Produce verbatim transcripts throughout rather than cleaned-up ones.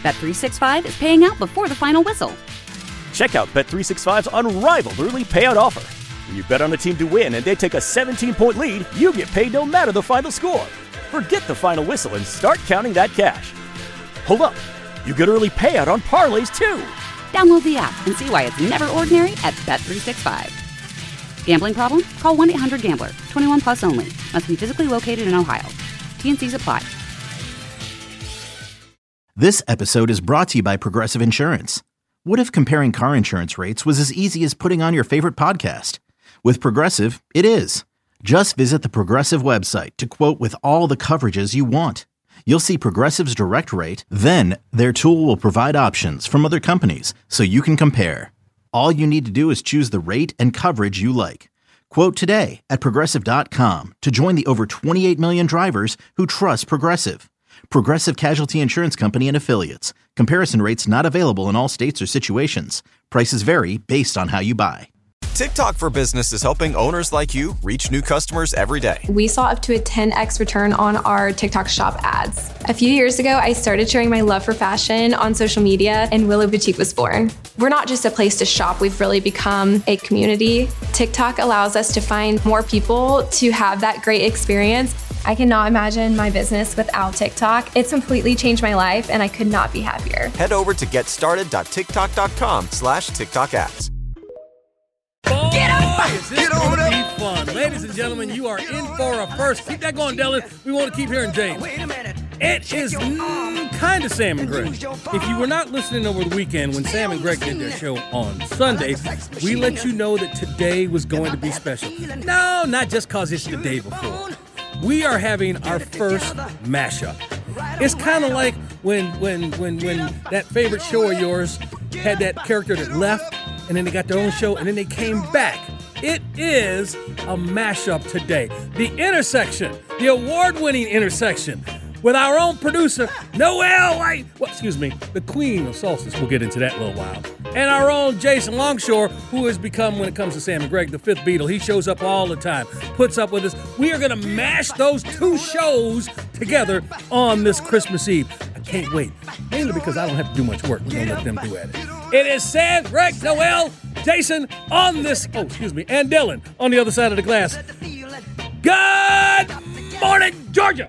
Bet three sixty-five is paying out before the final whistle. Check out Bet three sixty-five's unrivaled early payout offer. When you bet on a team to win and they take a seventeen-point lead, you get paid no matter the final score. Forget the final whistle and start counting that cash. Hold up. You get early payout on parlays, too. Download the app and see why it's never ordinary at Bet three sixty-five. Gambling problem? Call one eight hundred gambler. twenty-one plus only. Must be physically located in Ohio. T and C's apply. This episode is brought to you by Progressive Insurance. What if comparing car insurance rates was as easy as putting on your favorite podcast? With Progressive, it is. Just visit the Progressive website to quote with all the coverages you want. You'll see Progressive's direct rate, then their tool will provide options from other companies so you can compare. All you need to do is choose the rate and coverage you like. Quote today at Progressive dot com to join the over twenty-eight million drivers who trust Progressive. Progressive Casualty Insurance Company and Affiliates. Comparison rates not available in all states or situations. Prices vary based on how you buy. TikTok for Business is helping owners like you reach new customers every day. We saw up to a ten x return on our TikTok shop ads. A few years ago, I started sharing my love for fashion on social media, and Willow Boutique was born. We're not just a place to shop, we've really become a community. TikTok allows us to find more people to have that great experience. I cannot imagine my business without TikTok. It's completely changed my life, and I could not be happier. Head over to getstarted.tiktok.com slash TikTok ads. Get up! Get on up! Be fun. Ladies and gentlemen, you are in for a first. Keep that going, Dylan. We want to keep hearing James. Wait a minute. It is mm, kind of Sam and Greg. If you were not listening over the weekend when Sam and Greg did their show on Sunday, we let you know that today was going to be special. No, not just because it's the day before. We are having our first mashup. It's kind of like when, when, when, when that favorite show of yours had that character that left, and then they got their own show, and then they came back. It is a mashup today. The Intersection, the award-winning Intersection, with our own producer, Noelle White, well, excuse me, the queen of solstice. We'll get into that in a little while. And our own Jason Longshore, who has become, when it comes to Sam and Greg, the fifth Beatle. He shows up all the time, puts up with us. We are going to mash those two shows together on this Christmas Eve. I can't wait, mainly because I don't have to do much work. We're going to let them do at it. It is Sam, Greg, Noelle, Jason on this, oh, excuse me, and Dylan on the other side of the glass. Good morning, Georgia.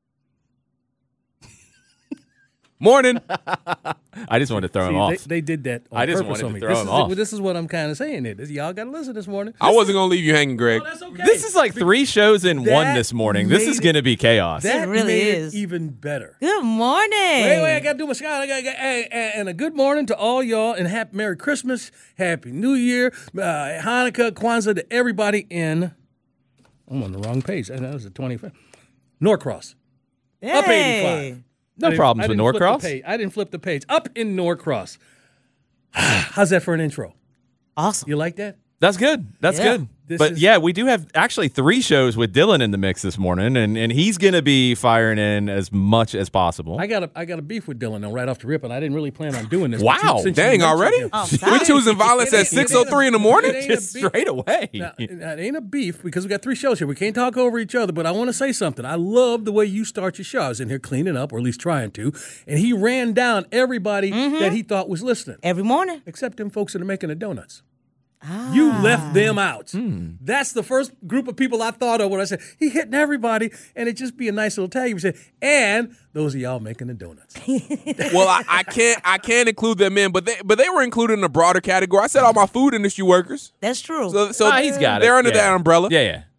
Morning. I just wanted to throw See, him off. They, they did that on I just purpose wanted on to me. throw This him is, off. This is what I'm kind of saying. Here. This, y'all got to listen this morning. I wasn't going to leave you hanging, Greg. Oh, that's okay. This is like three shows in That one this morning. This is made going to be chaos. That It really made is. it even better. Good morning. Wait, wait, I got to do my Scott. I got, and, and a good morning to all y'all, and happy Merry Christmas, Happy New Year, uh, Hanukkah, Kwanzaa, to everybody in, I'm on the wrong page. That was the twenty-fifth. Norcross. Hey. Up eighty-five. No I didn't- problems I with didn't flip the Norcross. page. I didn't flip the page. Up in Norcross. How's that for an intro? Awesome. You like that? That's good. That's Yeah. good. This But is- yeah, we do have actually three shows with Dylan in the mix this morning, and, and he's going to be firing in as much as possible. I got a I got a beef with Dylan though, right off the rip, and I didn't really plan on doing this. Wow. but you- since you Dang, mentioned already? him- Oh, We sorry. choosing violence It at ain't- six it oh ain't a- three in the morning? it ain't a Just beef. straight away. Now, it ain't a beef because we got three shows here. We can't talk over each other, but I want to say something. I love the way you start your show. I was in here cleaning up, or at least trying to, and he ran down everybody that he thought was listening, Every morning. except them folks that are making the donuts. You left them out. That's the first group of people I thought of when I said, he hitting everybody, and it just be a nice little tag. You said, and those of y'all making the donuts. Well, I, I can't I can't include them in, but they but they were included in a broader category. I said all my food industry workers. That's true. So so Ah, he's got it. they're under Yeah. that umbrella. Yeah, yeah.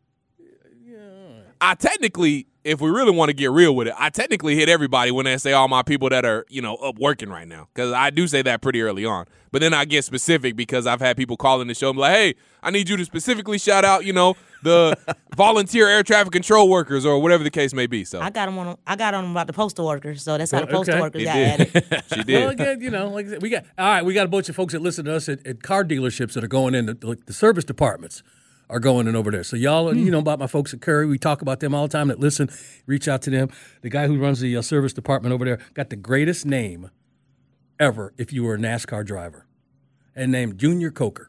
I technically, if we really want to get real with it, I technically hit everybody when I say all my people that are, you know, up working right now. Because I do say that pretty early on. But then I get specific because I've had people call in the show and be like, hey, I need you to specifically shout out, you know, the volunteer air traffic control workers or whatever the case may be. So I got them on. I got on them about the postal workers, so that's how the Okay. postal workers It got did. added. She did. Well, again, you know, like I said, we got all right. We got a bunch of folks that listen to us at, at car dealerships that are going in. The, like the service departments are going in over there. So y'all, you know about my folks at Curry. We talk about them all the time. That listen, reach out to them. The guy who runs the uh, service department over there got the greatest name ever. If you were a NASCAR driver, and named Junior Coker.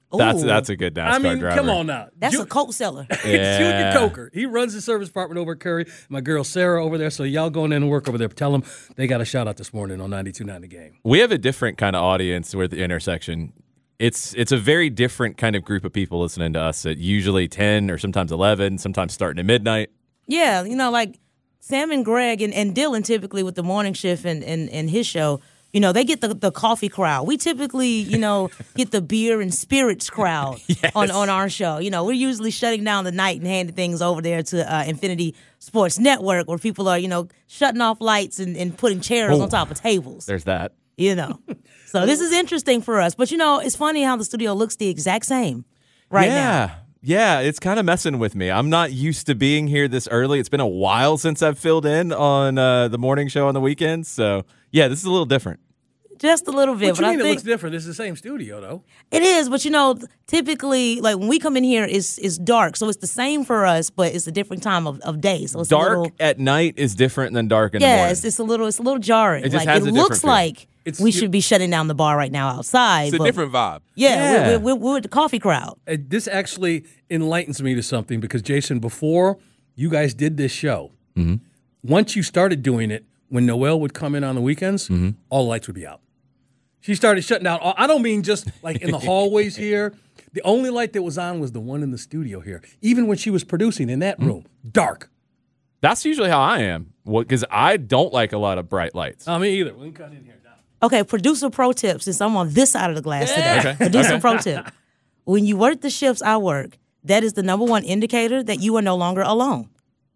That's Ooh. that's a good NASCAR I mean, driver. come on now. That's Ju- a Coke seller. Yeah. Junior Coker. He runs the service department over at Curry. My girl Sarah over there. So y'all going in and work over there. Tell them they got a shout out this morning on ninety-two point nine The Game. We have a different kind of audience with the intersection. It's it's a very different kind of group of people listening to us at usually ten or sometimes eleven, sometimes starting at midnight. Yeah, you know, like Sam and Greg and, and Dylan typically with the morning shift and, and, and his show, you know, they get the, the coffee crowd. We typically, you know, get the beer and spirits crowd Yes. on, on our show. You know, we're usually shutting down the night and handing things over there to uh, Infinity Sports Network where people are, you know, shutting off lights and, and putting chairs Oh. on top of tables. There's that. You know. So this is interesting for us. But, you know, it's funny how the studio looks the exact same right yeah. now. Yeah, it's kind of messing with me. I'm not used to being here this early. It's been a while since I've filled in on uh, the morning show on the weekends. So, yeah, this is a little different. Just a little bit. What but you I mean it think looks different? It's the same studio, though. it is, but you know, typically, like when we come in here, it's, it's dark. So it's the same for us, but it's a different time of, of day. So it's Dark a little, at night is different than dark in the yeah, morning. it's, it's a little, it's a little jarring. It just like has it a looks different feel. like It's- we you- should be shutting down the bar right now outside. It's a but different vibe. Yeah, Yeah. We're, we're, we're with the coffee crowd. Uh, This actually enlightens me to something because, Jason, before you guys did this show, Mm-hmm. once you started doing it, when Noelle would come in on the weekends, Mm-hmm. all the lights would be out. She started shutting down. all- I don't mean just like in the hallways here. The only light that was on was the one in the studio here. Even when she was producing in that room, dark. That's usually how I am because I don't like a lot of bright lights. I mean, either. We can cut in here now. Okay, producer pro tip, since I'm on this side of the glass today. Okay, Producer okay. pro tip. When you work the shifts I work, that is the number one indicator that you are no longer alone.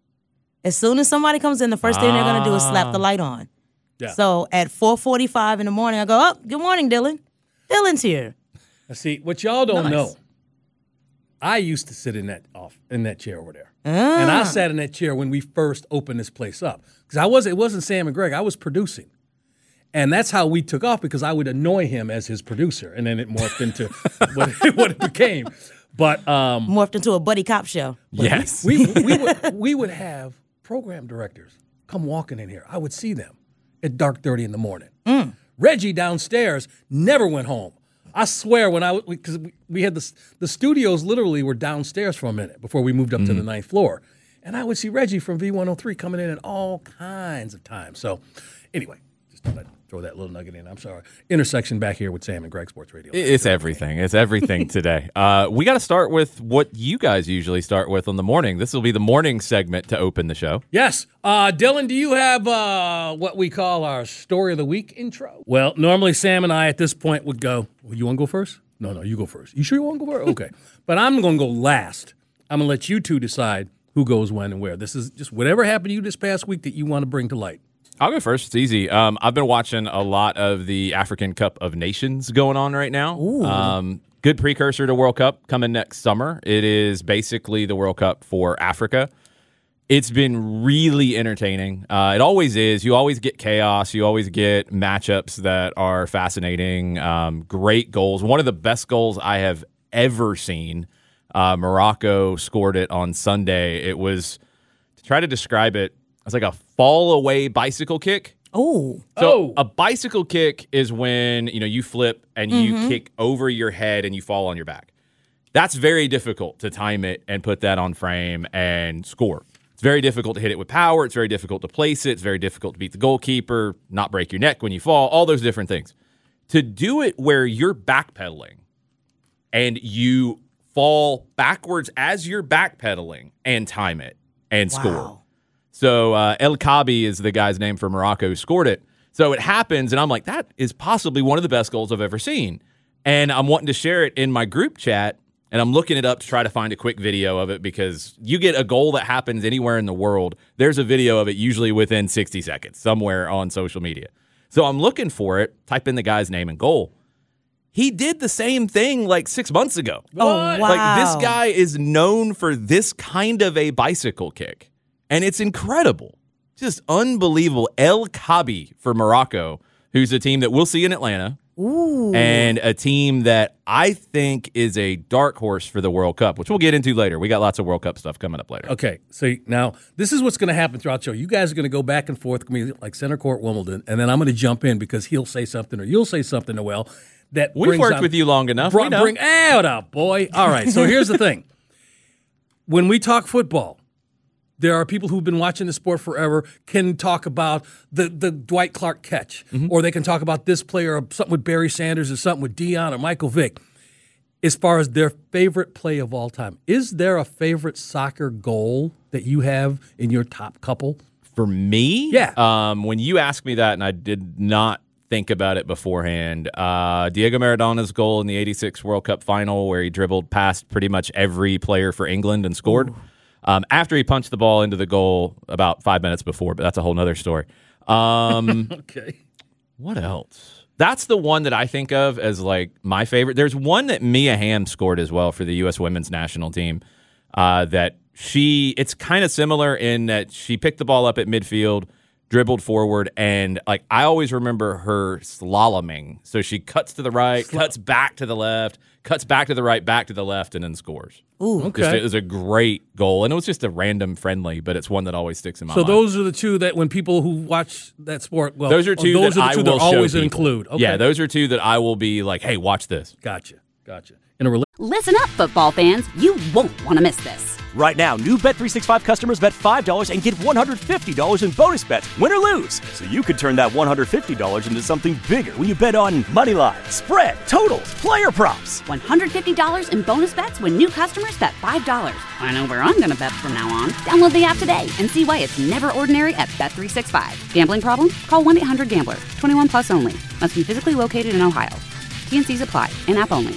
As soon as somebody comes in, the first thing they're going to do is slap the light on. Yeah. So at four forty-five in the morning, I go, oh, good morning, Dylan. Dylan's here. Now, see, what y'all don't Nice. know, I used to sit in that off in that chair over there. Ah. And I sat in that chair when we first opened this place up. Because I was it wasn't Sam and Greg, I was producing. And that's how we took off because I would annoy him as his producer. And then it morphed into what, what it became. But um, Morphed into a buddy cop show. Yes. we, we, would, we would have program directors come walking in here. I would see them at dark thirty in the morning. Mm. Reggie downstairs never went home. I swear when I, because we, we had the, the studios literally were downstairs for a minute before we moved up Mm. to the ninth floor. And I would see Reggie from V one oh three coming in at all kinds of times. So anyway, just thought I'd throw that little nugget in. I'm sorry. Intersection back here with Sam and Greg Sports Radio. It's everything. It's everything today. Uh, we got to start with what you guys usually start with on the morning. This will be the morning segment to open the show. Yes. Uh, Dylan, do you have uh, what we call our story of the week intro? Well, normally Sam and I at this point would go, well, you want to go first? No, no, you go first. You sure you want to go first? Okay. But I'm going to go last. I'm going to let you two decide who goes when and where. This is just whatever happened to you this past week that you want to bring to light. I'll go first. It's easy. Um, I've been watching a lot of the African Cup of Nations going on right now. Um, good precursor to World Cup coming next summer. It is basically the World Cup for Africa. It's been really entertaining. Uh, it always is. You always get chaos. You always get matchups that are fascinating. Um, great goals. One of the best goals I have ever seen. Uh, Morocco scored it on Sunday. It was, to try to describe it, it's like a fall away bicycle kick. Oh. So Oh. a bicycle kick is when, you know, you flip and you kick over your head and you fall on your back. That's very difficult to time it and put that on frame and score. It's very difficult to hit it with power. It's very difficult to place it. It's very difficult to beat the goalkeeper, not break your neck when you fall, all those different things. To do it where you're backpedaling and you fall backwards as you're backpedaling and time it and Wow. score. So uh, El Kabi is the guy's name for Morocco who scored it. So it happens, and I'm like, that is possibly one of the best goals I've ever seen. And I'm wanting to share it in my group chat, and I'm looking it up to try to find a quick video of it because you get a goal that happens anywhere in the world, there's a video of it usually within sixty seconds somewhere on social media. So I'm looking for it, type in the guy's name and goal. He did the same thing like six months ago. Oh, wow. Like this guy is known for this kind of a bicycle kick. And it's incredible. Just unbelievable. El Kabi for Morocco, who's a team that we'll see in Atlanta. Ooh. And a team that I think is a dark horse for the World Cup, which we'll get into later. We got lots of World Cup stuff coming up later. Okay, so now this is what's going to happen throughout the show. You guys are going to go back and forth, like center court Wimbledon, and then I'm going to jump in because he'll say something or you'll say something, Noel. that We've brings worked on, with you long enough. Br- we know. Bring out out, boy. All right. So here's the thing: when we talk football, there are people who've been watching the sport forever, can talk about the, the Dwight Clark catch, mm-hmm. or they can talk about this player, or something with Barry Sanders, or something with Deion or Michael Vick. As far as their favorite play of all time, is there a favorite soccer goal that you have in your top couple? For me? Yeah. Um, when you asked me that, and I did not think about it beforehand, uh, Diego Maradona's goal in the eighty-six World Cup final where he dribbled past pretty much every player for England and scored. Um, after he punched the ball into the goal about five minutes before, but that's a whole nother story. Um, okay. What else? That's the one that I think of as like my favorite. There's one that Mia Hamm scored as well for the U S women's national team. Uh, that she, it's kind of similar in that she picked the ball up at midfield, dribbled forward, and like I always remember her slaloming. So she cuts to the right, Sl- cuts back to the left, cuts back to the right, back to the left, and then scores. Ooh, okay. Just, it was a great goal, and it was just a random friendly, but it's one that always sticks in my so mind. So those are the two that when people who watch that sport, well, those are two those that are the two I will that always show people. include. Okay. Yeah, those are two that I will be like, hey, watch this. Gotcha, gotcha. In a rela- Listen up, football fans. You won't want to miss this. Right now, new Bet three sixty-five customers bet five dollars and get one hundred fifty dollars in bonus bets, win or lose. So you could turn that one hundred fifty dollars into something bigger when you bet on money line, spread, totals, player props. one hundred fifty dollars in bonus bets when new customers bet five dollars. I know where I'm going to bet from now on. Download the app today and see why it's never ordinary at Bet three sixty-five. Gambling problem? Call one eight hundred gambler. twenty-one plus only. Must be physically located in Ohio. T N Cs apply. In-app only.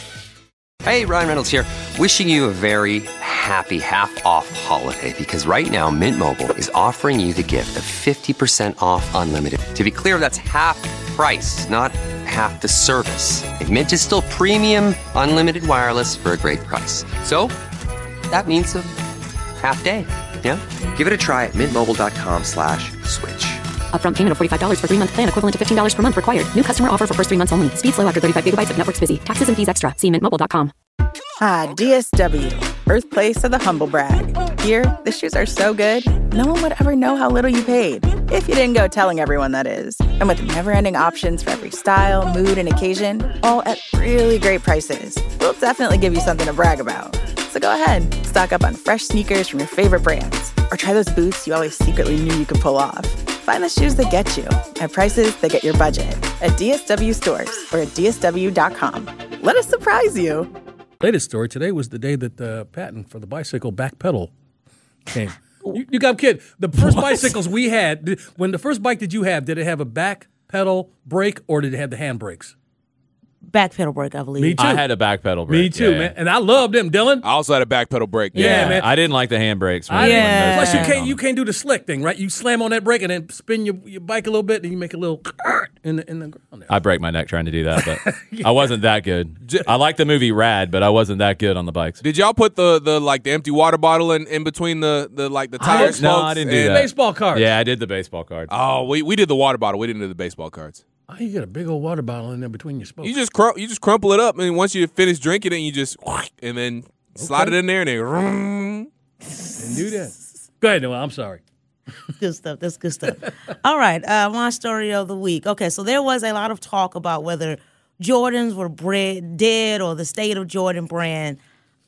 Hey, Ryan Reynolds here. Wishing you a very happy half-off holiday because right now Mint Mobile is offering you the gift of fifty percent off unlimited. To be clear, that's half price, not half the service. And Mint is still premium unlimited wireless for a great price. So that means a half day. Yeah? Give it a try at mintmobile.com slash switch. Upfront payment of forty-five dollars for three-month plan equivalent to fifteen dollars per month required. New customer offer for first three months only. Speed slow after thirty-five gigabytes if network's busy. Taxes and fees extra. See mint mobile dot com. Ah, D S W, birthplace of the humble brag. Here, the shoes are so good, no one would ever know how little you paid. If you didn't go telling everyone, that is. And with never-ending options for every style, mood, and occasion, all at really great prices, we'll definitely give you something to brag about. So go ahead, stock up on fresh sneakers from your favorite brands, or try those boots you always secretly knew you could pull off. Find the shoes that get you at prices that get your budget at D S W stores or at D S W dot com. Let us surprise you. Latest story today was the day that the patent for the bicycle back pedal came. You, you got a kid. The first what? bicycles we had, did, when the first bike did you have, did it have a back pedal brake or did it have the hand brakes? Back pedal brake, I believe. Me too. I had a back pedal brake. Me too, yeah, man. yeah. And I loved them, Dylan. I also had a back pedal brake. Yeah, yeah, man. I didn't like the hand brakes. I, yeah. Plus, you can't you can't do the slick thing, right? You slam on that brake and then spin your, your bike a little bit, and you make a little in the in the ground there. I break my neck trying to do that, but yeah. I wasn't that good. I like the movie Rad, but I wasn't that good on the bikes. Did y'all put the, the like the empty water bottle in, in between the, the like the tire I, spokes? No, I didn't do and, that. Baseball cards. Yeah, I did the baseball cards. Oh, we we did the water bottle. We didn't do the baseball cards. Oh, you got a big old water bottle in there between your spokes. You just crum- you just crumple it up, and once you finish drinking it, you just and then okay. slide it in there, and then and do that. Go ahead, Noah. I'm sorry. Good stuff. That's good stuff. All right, uh, my story of the week. Okay, so there was a lot of talk about whether Jordans were bred, dead or the state of Jordan brand.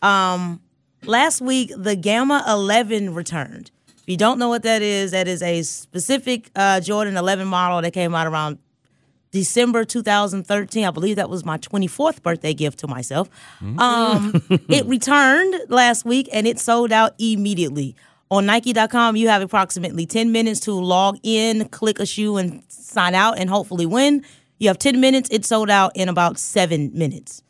Um, last week, the Gamma eleven returned. If you don't know what that is, that is a specific uh, Jordan eleven model that came out around December two thousand thirteen. I believe that was my twenty-fourth birthday gift to myself. Mm-hmm. Um, it returned last week, and it sold out immediately. On Nike dot com, you have approximately ten minutes to log in, click a shoe, and sign out, and hopefully win. You have ten minutes. It sold out in about seven minutes.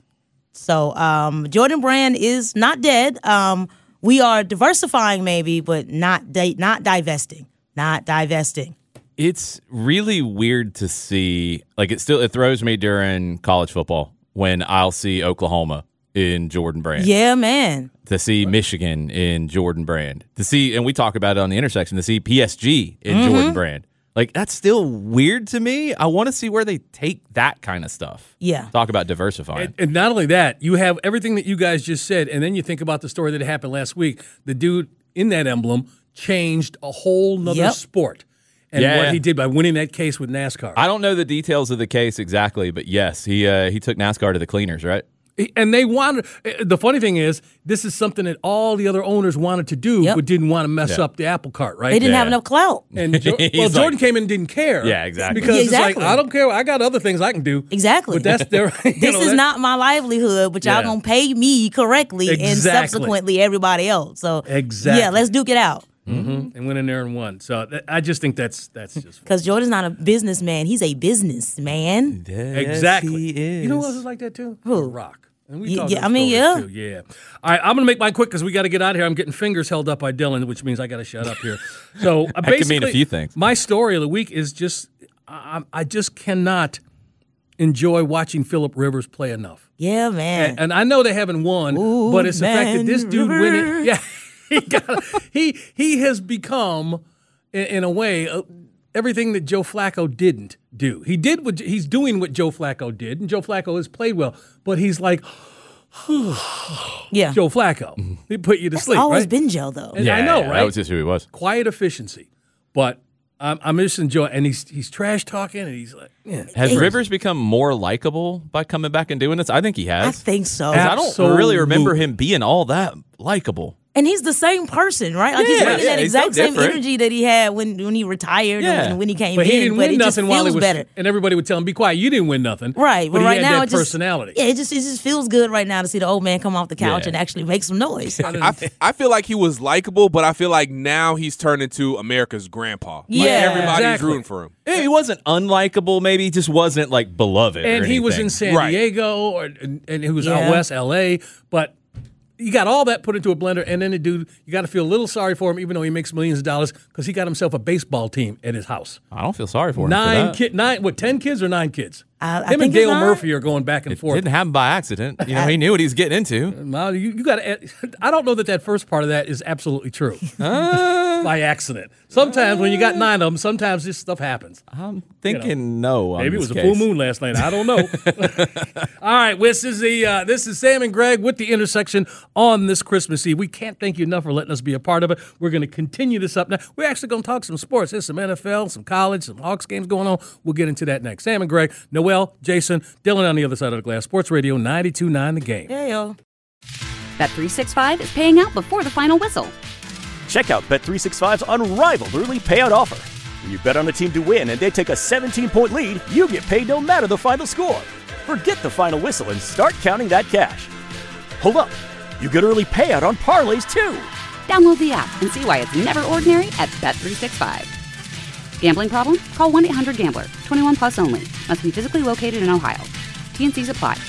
So um, Jordan brand is not dead. Um, we are diversifying maybe, but not di- not divesting. Not divesting. It's really weird to see. Like it still it throws me during college football when I'll see Oklahoma in Jordan brand. Yeah, man. To see Michigan in Jordan brand. To see, and we talk about it on the intersection, to see P S G in mm-hmm. Jordan brand. Like, that's still weird to me. I want to see where they take that kind of stuff. Yeah. Talk about diversifying. And, and not only that, you have everything that you guys just said, and then you think about the story that happened last week. The dude in that emblem changed a whole nother yep. sport. and Yeah. what he did by winning that case with NASCAR. I don't know the details of the case exactly, but yes, he uh, he took NASCAR to the cleaners, right? And they wanted. The funny thing is, this is something that all the other owners wanted to do, Yep. but didn't want to mess Yeah. up the apple cart, right? They didn't Yeah. have enough clout. And jo- He's well, like- Jordan came in and didn't care. Yeah, exactly. Because Yeah, it's like, exactly. I don't care. I got other things I can do. Exactly. But that's their. you This know, is that- not my livelihood, but y'all Yeah. gonna pay me correctly and Exactly. subsequently everybody else. So Exactly. yeah, let's duke it out. Mhm. And went in there and won. So that, I just think that's that's just Because Jordan's not a businessman; he's a businessman. exactly. he is. You know who else is like that too? Who? The Rock. And we Yeah, talked yeah, those I mean, stories, yeah. too. Yeah. All right, I'm going to make mine quick because we got to get out of here. I'm getting fingers held up by Dylan, which means I got to shut up here. So uh, That could mean a basically, few things. My story of the week is just I, I just cannot enjoy watching Phillip Rivers play enough. Yeah, man. And, and I know they haven't won, Ooh, but it's the fact that man, this dude Rivers. winning. Yeah, he got, he he has become, in, in a way, uh, everything that Joe Flacco didn't do. He did what he's doing what Joe Flacco did, and Joe Flacco has played well, but he's like. yeah, Joe Flacco. He put you to That's sleep, always right? been Joe though. And Yeah, I know, yeah, right? That was just who he was. Quiet efficiency. But I'm, I'm just enjoying, and he's he's trash talking, and he's like, yeah. Has Hey. Rivers become more likable by coming back and doing this? I think he has. I think so. 'Cause I don't really remember Absolutely. him being all that likable. And he's the same person, right? Like he's Yeah, bringing yeah, that he's exact no same different. energy that he had when when he retired Yeah. and when he came But in. he didn't but win it just nothing while he feels was, better. and everybody would tell him, "Be quiet, you didn't win nothing." Right, but but he right had now that it just personality. Yeah, it just it just feels good right now to see the old man come off the couch Yeah. and actually make some noise. I, f- I feel like he was likable, but I feel like now he's turned into America's grandpa. Like, Yeah. everybody's Exactly. rooting for him. Yeah, he wasn't unlikable, maybe he just wasn't like beloved. or And he was anything. in San Right. Diego, or, and, and he was Yeah. out west, L A. But you got all that put into a blender, and then the dude, you got to feel a little sorry for him, even though he makes millions of dollars, because he got himself a baseball team at his house. I don't feel sorry for him. Nine for that. kid, nine what? Ten kids or nine kids? I- I Him think and it's Dale nine. Murphy are going back and It forth. didn't happen by accident. You know, he knew what he was getting into. Well, you, you got to. I don't know that that first part of that is absolutely true. By accident. Sometimes when you got nine of them, sometimes this stuff happens. I'm thinking no. on Maybe it this was a case. full moon last night. I don't know. All right, this is the uh, this is Sam and Greg with the intersection on this Christmas Eve. We can't thank you enough for letting us be a part of it. We're going to continue this up now. We're actually going to talk some sports. There's some N F L, some college, some Hawks games going on. We'll get into that next. Sam and Greg, Noel, Jason, Dylan on the other side of the glass. Sports Radio ninety-two point nine The Game. Yeah, yo. Bet three sixty-five is paying out before the final whistle. Check out Bet three sixty-five's unrivaled early payout offer. When you bet on a team to win and they take a seventeen-point lead, you get paid no matter the final score. Forget the final whistle and start counting that cash. Hold up. You get early payout on parlays too. Download the app and see why it's never ordinary at Bet three sixty-five. Gambling problem? Call one eight hundred gambler. twenty-one plus only. Must be physically located in Ohio. T N Cs apply.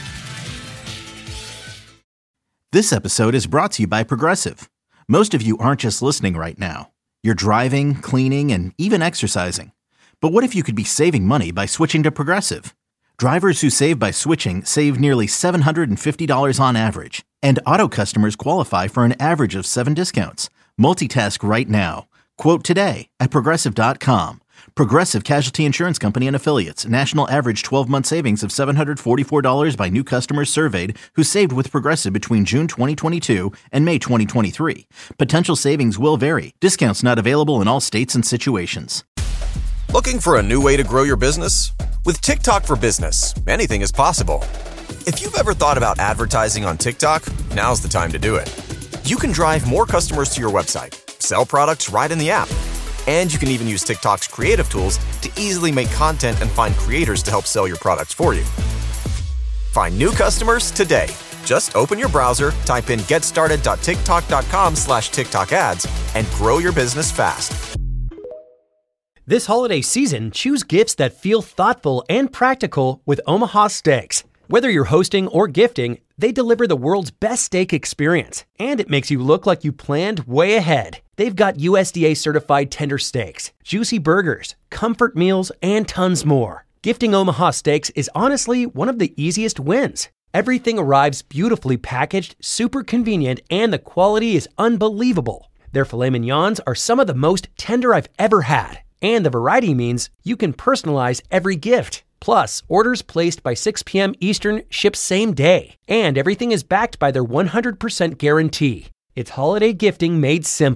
This episode is brought to you by Progressive. Most of you aren't just listening right now. You're driving, cleaning, and even exercising. But what if you could be saving money by switching to Progressive? Drivers who save by switching save nearly seven hundred fifty dollars on average. And auto customers qualify for an average of seven discounts. Multitask right now. Quote today at Progressive dot com. Progressive Casualty Insurance Company and Affiliates. National average twelve-month savings of seven hundred forty-four dollars by new customers surveyed who saved with Progressive between June twenty twenty-two and May twenty twenty-three. Potential savings will vary. Discounts not available in all states and situations. Looking for a new way to grow your business? With TikTok for Business, anything is possible. If you've ever thought about advertising on TikTok, now's the time to do it. You can drive more customers to your website, sell products right in the app, and you can even use TikTok's creative tools to easily make content and find creators to help sell your products for you. Find new customers today. Just open your browser, type in getstarted.tiktok.com slash TikTok ads, and grow your business fast. This holiday season, choose gifts that feel thoughtful and practical with Omaha Steaks. Whether you're hosting or gifting, they deliver the world's best steak experience, and it makes you look like you planned way ahead. They've got U S D A-certified tender steaks, juicy burgers, comfort meals, and tons more. Gifting Omaha Steaks is honestly one of the easiest wins. Everything arrives beautifully packaged, super convenient, and the quality is unbelievable. Their filet mignons are some of the most tender I've ever had, and the variety means you can personalize every gift. Plus, orders placed by six p.m. Eastern ship same day, and everything is backed by their one hundred percent guarantee. It's holiday gifting made simple.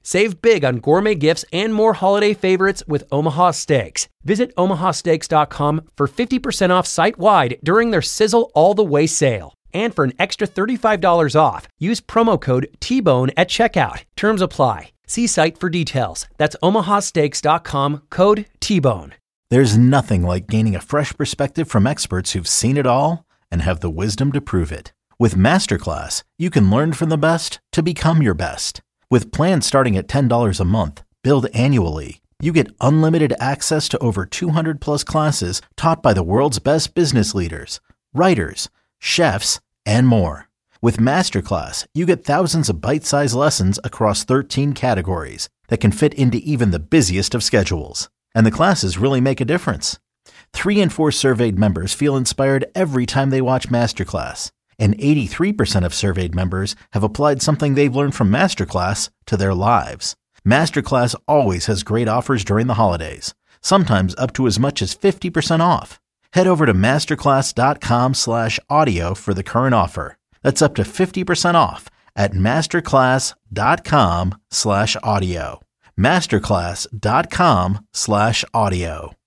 Save big on gourmet gifts and more holiday favorites with Omaha Steaks. Visit omaha steaks dot com for fifty percent off site-wide during their Sizzle All the Way sale. And for an extra thirty-five dollars off, use promo code T-Bone at checkout. Terms apply. See site for details. That's omaha steaks dot com, code T-Bone. There's nothing like gaining a fresh perspective from experts who've seen it all and have the wisdom to prove it. With Masterclass, you can learn from the best to become your best. With plans starting at ten dollars a month, billed annually, you get unlimited access to over two hundred plus classes taught by the world's best business leaders, writers, chefs, and more. With Masterclass, you get thousands of bite-sized lessons across thirteen categories that can fit into even the busiest of schedules. And the classes really make a difference. Three in four surveyed members feel inspired every time they watch Masterclass. And eighty-three percent of surveyed members have applied something they've learned from Masterclass to their lives. Masterclass always has great offers during the holidays, sometimes up to as much as fifty percent off. Head over to masterclass.com slash audio for the current offer. That's up to fifty percent off at masterclass.com slash audio. masterclass.com slash audio.